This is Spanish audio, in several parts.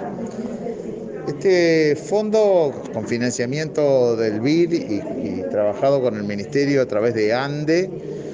Este fondo, con financiamiento del BID y trabajado con el Ministerio a través de ANDE,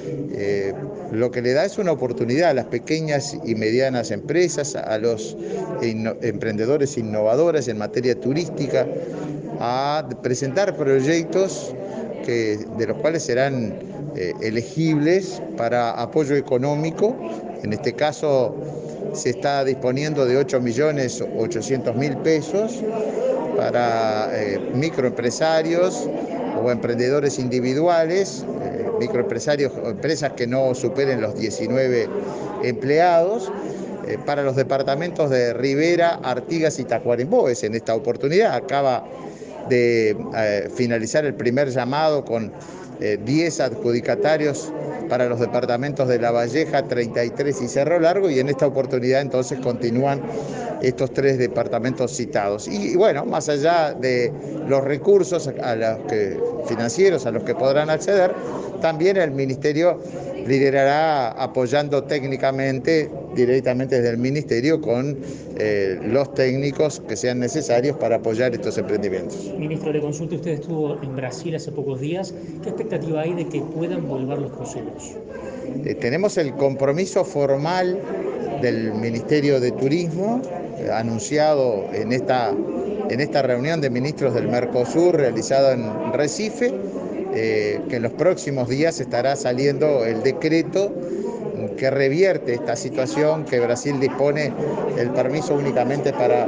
lo que le da es una oportunidad a las pequeñas y medianas empresas, a los emprendedores innovadores en materia turística, a presentar proyectos de los cuales serán elegibles para apoyo económico. En este caso se está disponiendo de 8.800.000 pesos para microempresarios o emprendedores individuales, microempresarios o empresas que no superen los 19 empleados, para los departamentos de Rivera, Artigas y Tacuarembó. En esta oportunidad acaba de finalizar el primer llamado con 10 adjudicatarios para los departamentos de La Valleja, 33 y Cerro Largo, y en esta oportunidad entonces continúan estos 3 departamentos citados. Y bueno, más allá de los recursos financieros a los que podrán acceder, también el Ministerio liderará apoyando técnicamente, directamente desde el Ministerio, con los técnicos que sean necesarios para apoyar estos emprendimientos. Ministro, le consulto, usted estuvo en Brasil hace pocos días. ¿Qué expectativa hay de que puedan volver los cruceros? Tenemos el compromiso formal del Ministerio de Turismo, anunciado en esta reunión de ministros del Mercosur realizada en Recife, que en los próximos días estará saliendo el decreto que revierte esta situación, que Brasil dispone el permiso únicamente para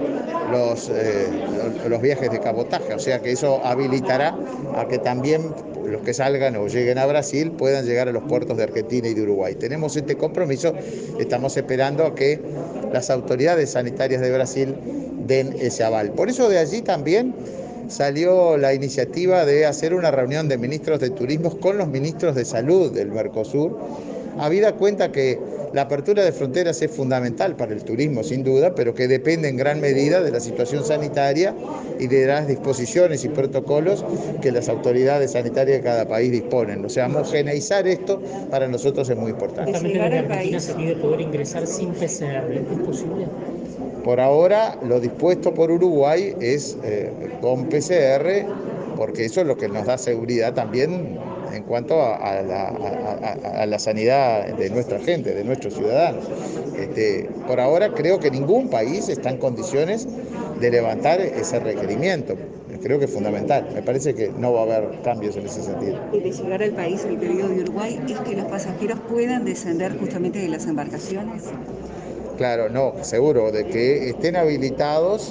los viajes de cabotaje, o sea que eso habilitará a que también los que salgan o lleguen a Brasil puedan llegar a los puertos de Argentina y de Uruguay. Tenemos este compromiso, estamos esperando a que las autoridades sanitarias de Brasil den ese aval. Por eso de allí también salió la iniciativa de hacer una reunión de ministros de turismo con los ministros de salud del Mercosur, habida cuenta que la apertura de fronteras es fundamental para el turismo, sin duda, pero que depende en gran medida de la situación sanitaria y de las disposiciones y protocolos que las autoridades sanitarias de cada país disponen. O sea, homogeneizar esto para nosotros es muy importante. Justamente desde Argentina se pide poder ingresar sin PCR. ¿Es posible? Por ahora, lo dispuesto por Uruguay es con PCR, porque eso es lo que nos da seguridad también en cuanto a la sanidad de nuestra gente, de nuestros ciudadanos. Por ahora creo que ningún país está en condiciones de levantar ese requerimiento. Creo que es fundamental. Me parece que no va a haber cambios en ese sentido. De llegar al país, el pedido de Uruguay es que los pasajeros puedan descender justamente de las embarcaciones. Claro, no, seguro, de que estén habilitados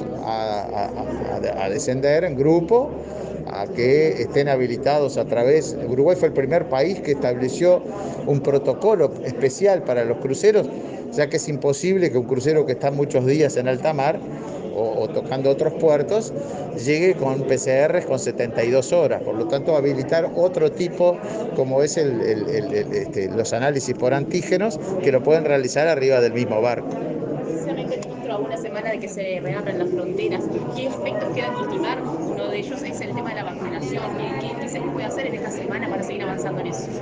a descender en grupo, a que estén habilitados a través. Uruguay fue el primer país que estableció un protocolo especial para los cruceros, ya que es imposible que un crucero que está muchos días en alta mar o tocando otros puertos, llegue con PCRs con 72 horas. Por lo tanto, habilitar otro tipo, como es los análisis por antígenos, que lo pueden realizar arriba del mismo barco. Precisamente, ministro, a una semana de que se reabran las fronteras, ¿qué aspectos quedan ultimar? Uno de ellos es el tema de la vacunación. ¿Qué se puede hacer en esta semana para seguir avanzando en eso?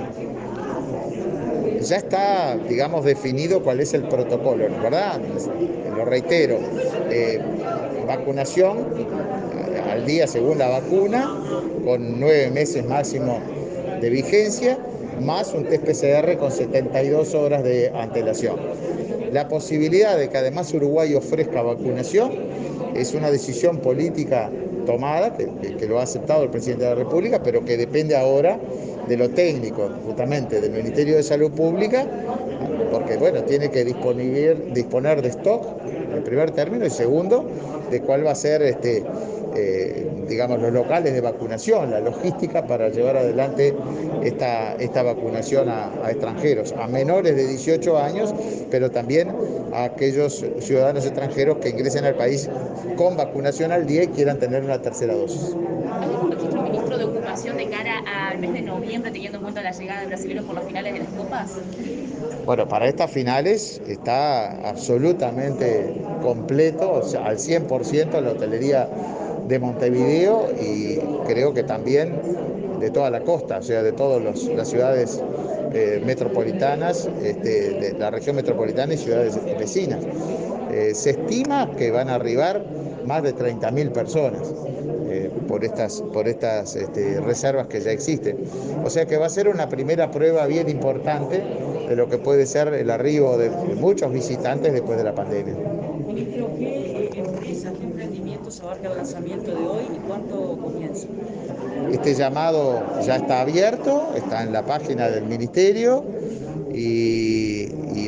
Ya está, digamos, definido cuál es el protocolo, ¿verdad? Lo reitero, vacunación al día según la vacuna, con 9 meses máximo de vigencia, más un test PCR con 72 horas de antelación. La posibilidad de que además Uruguay ofrezca vacunación es una decisión política tomada, que lo ha aceptado el presidente de la República, pero que depende ahora de lo técnico, justamente del Ministerio de Salud Pública, porque bueno, tiene que disponer de stock, en primer término, y segundo, de cuál va a ser digamos, los locales de vacunación, la logística para llevar adelante esta vacunación a extranjeros, a menores de 18 años, pero también a aquellos ciudadanos extranjeros que ingresen al país con vacunación al día y quieran tener una tercera dosis. ¿Algún registro, ministro, de ocupación de cara al mes de noviembre, teniendo en cuenta la llegada de brasileños por las finales de las copas? Bueno, para estas finales está absolutamente completo, o sea, al 100% la hotelería de Montevideo y creo que también de toda la costa, o sea, de todas las ciudades metropolitanas, de la región metropolitana y ciudades vecinas. Se estima que van a arribar más de 30.000 personas por estas reservas que ya existen. O sea que va a ser una primera prueba bien importante de lo que puede ser el arribo de muchos visitantes después de la pandemia. Ministro, ¿qué empresas, qué emprendimientos abarca el lanzamiento de hoy y cuánto comienza? Este llamado ya está abierto, está en la página del Ministerio y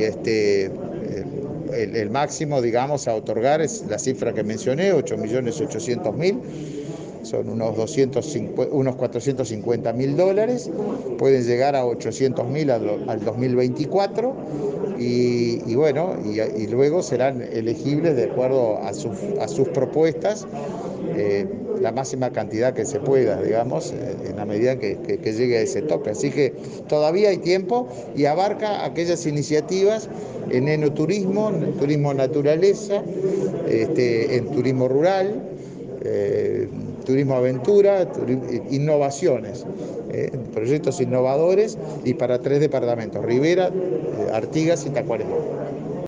el máximo, digamos, a otorgar es la cifra que mencioné, 8.800.000. Son unos $450.000, pueden llegar a 800.000 al 2024 y luego serán elegibles de acuerdo a sus propuestas, la máxima cantidad que se pueda, digamos, en la medida que llegue a ese tope. Así que todavía hay tiempo y abarca aquellas iniciativas en enoturismo, en turismo naturaleza, en turismo rural, turismo aventura, innovaciones, proyectos innovadores y para 3 departamentos, Rivera, Artigas y Tacuarembó.